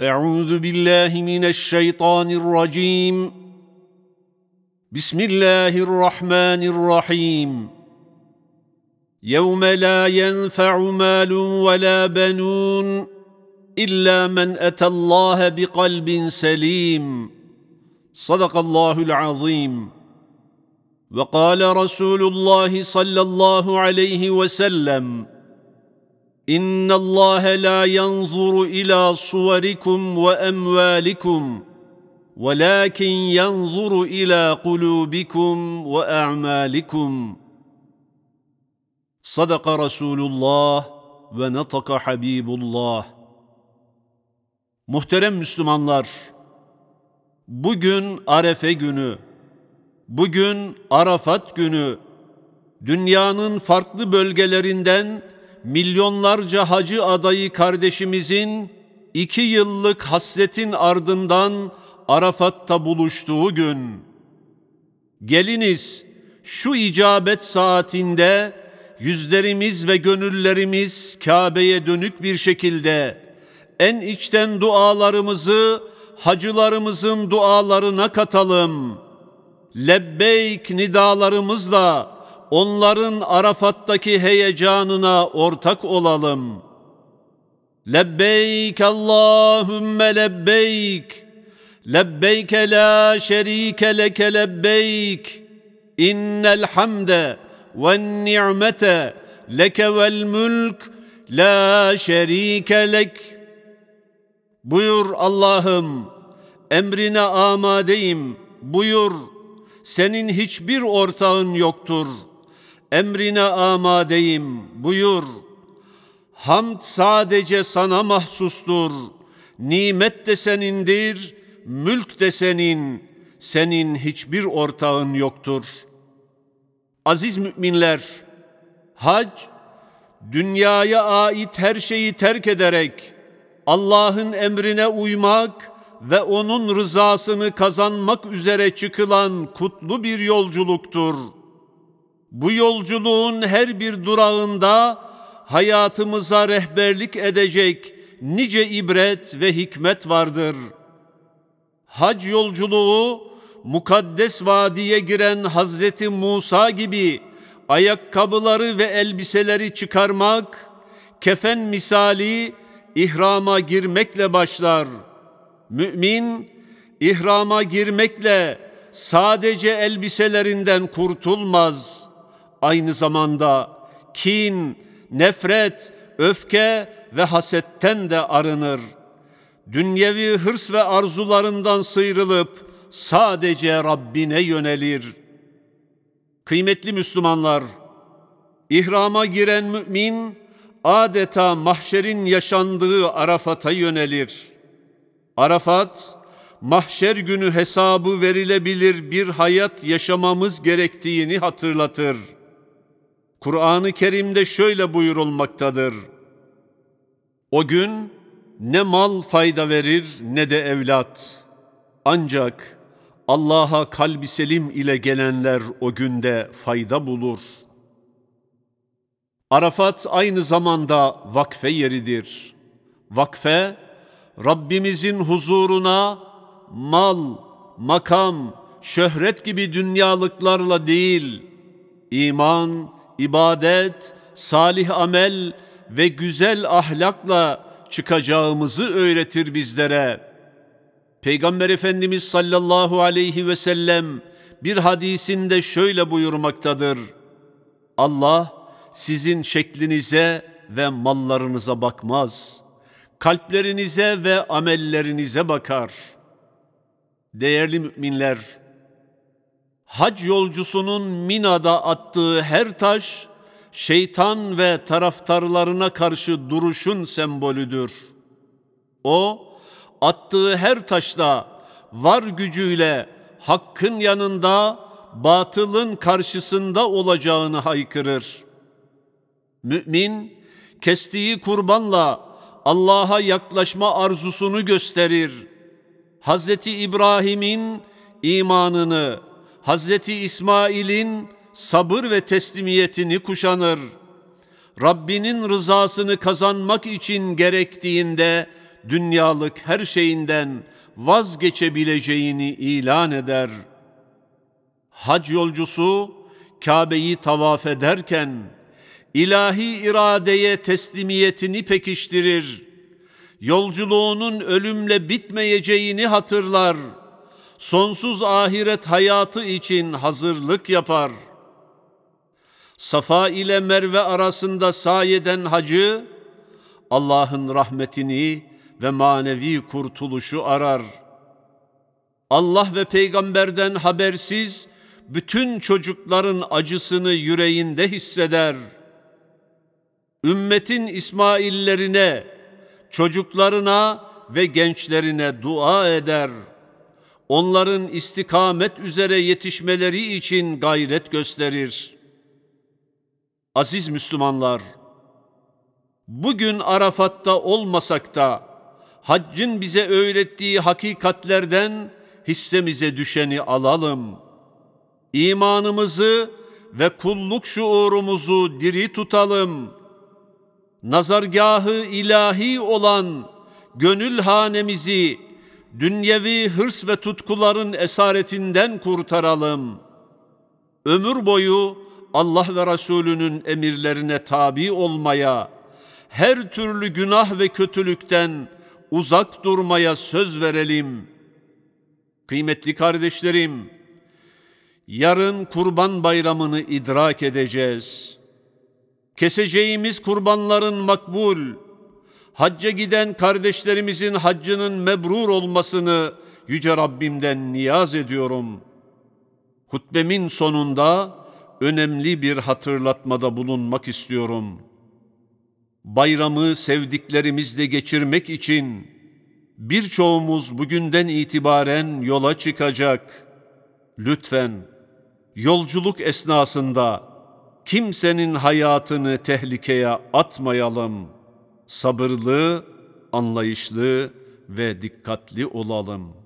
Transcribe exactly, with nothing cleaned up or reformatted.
Euzu billahi mineşşeytanirracim. Bismillahirrahmanirrahim. Yevme la yenfe'u malun ve la benun illa men etallaha biqalbin selim. Sadakallahul azim. Ve kâle Resulullah sallallahu aleyhi ve sellem: İnna Allah la yanzuru ila suverikum ve emvalikum, velakin yanzuru ila kulubikum ve a'malikum. Sadaka Resulullah ve nataka Habibullah. Muhterem Müslümanlar, bugün Arefe günü, bugün Arafat günü, dünyanın farklı bölgelerinden milyonlarca hacı adayı kardeşimizin iki yıllık hasretin ardından Arafat'ta buluştuğu gün. Geliniz şu icabet saatinde yüzlerimiz ve gönüllerimiz Kabe'ye dönük bir şekilde en içten dualarımızı hacılarımızın dualarına katalım. Lebbeyk nidalarımızla onların Arafat'taki heyecanına ortak olalım. Lebbeyk Allahümme lebbeyk. Lebbeyke la şerike leke lebbeyk. İnnel hamde ve ni'mete leke vel mülk la şerike lek. Buyur Allah'ım, emrine amadeyim. Buyur, senin hiçbir ortağın yoktur. Emrine amadeyim, buyur. Hamd sadece sana mahsustur. Nimet de senindir, mülk de senin. Senin hiçbir ortağın yoktur. Aziz müminler, hac, dünyaya ait her şeyi terk ederek Allah'ın emrine uymak ve onun rızasını kazanmak üzere çıkılan kutlu bir yolculuktur. Bu yolculuğun her bir durağında hayatımıza rehberlik edecek nice ibret ve hikmet vardır. Hac yolculuğu, mukaddes vadiye giren Hazreti Musa gibi ayakkabıları ve elbiseleri çıkarmak, kefen misali ihrama girmekle başlar. Mümin, ihrama girmekle sadece elbiselerinden kurtulmaz. Aynı zamanda kin, nefret, öfke ve hasetten de arınır. Dünyevi hırs ve arzularından sıyrılıp sadece Rabbine yönelir. Kıymetli Müslümanlar, ihrama giren mümin adeta mahşerin yaşandığı Arafat'a yönelir. Arafat, mahşer günü hesabı verilebilir bir hayat yaşamamız gerektiğini hatırlatır. Kur'an-ı Kerim'de şöyle buyurulmaktadır: O gün ne mal fayda verir ne de evlat. Ancak Allah'a kalbi selim ile gelenler o günde fayda bulur. Arafat aynı zamanda vakfe yeridir. Vakfe, Rabbimizin huzuruna mal, makam, şöhret gibi dünyalıklarla değil, iman, ibadet, salih amel ve güzel ahlakla çıkacağımızı öğretir bizlere. Peygamber Efendimiz sallallahu aleyhi ve sellem bir hadisinde şöyle buyurmaktadır: Allah sizin şeklinize ve mallarınıza bakmaz, kalplerinize ve amellerinize bakar. Değerli müminler, hac yolcusunun Mina'da attığı her taş, şeytan ve taraftarlarına karşı duruşun sembolüdür. O, attığı her taşla var gücüyle hakkın yanında, batılın karşısında olacağını haykırır. Mümin, kestiği kurbanla Allah'a yaklaşma arzusunu gösterir. Hazreti İbrahim'in imanını, Hazreti İsmail'in sabır ve teslimiyetini kuşanır. Rabbinin rızasını kazanmak için gerektiğinde dünyalık her şeyinden vazgeçebileceğini ilan eder. Hac yolcusu Kabe'yi tavaf ederken ilahi iradeye teslimiyetini pekiştirir. Yolculuğunun ölümle bitmeyeceğini hatırlar. Sonsuz ahiret hayatı için hazırlık yapar. Safa ile Merve arasında sa'i eden hacı, Allah'ın rahmetini ve manevi kurtuluşu arar. Allah ve peygamberden habersiz, bütün çocukların acısını yüreğinde hisseder. Ümmetin İsmaillerine, çocuklarına ve gençlerine dua eder. Onların istikamet üzere yetişmeleri için gayret gösterir. Aziz Müslümanlar, bugün Arafat'ta olmasak da haccın bize öğrettiği hakikatlerden hissemize düşeni alalım. İmanımızı ve kulluk şuurumuzu diri tutalım. Nazargahı ilahi olan gönül hanemizi dünyevi hırs ve tutkuların esaretinden kurtaralım. Ömür boyu Allah ve Resulünün emirlerine tabi olmaya, her türlü günah ve kötülükten uzak durmaya söz verelim. Kıymetli kardeşlerim, yarın Kurban Bayramı'nı idrak edeceğiz. Keseceğimiz kurbanların makbul, hacca giden kardeşlerimizin haccının mebrur olmasını Yüce Rabbimden niyaz ediyorum. Hutbemin sonunda önemli bir hatırlatmada bulunmak istiyorum. Bayramı sevdiklerimizle geçirmek için birçoğumuz bugünden itibaren yola çıkacak. Lütfen yolculuk esnasında kimsenin hayatını tehlikeye atmayalım. Sabırlı, anlayışlı ve dikkatli olalım.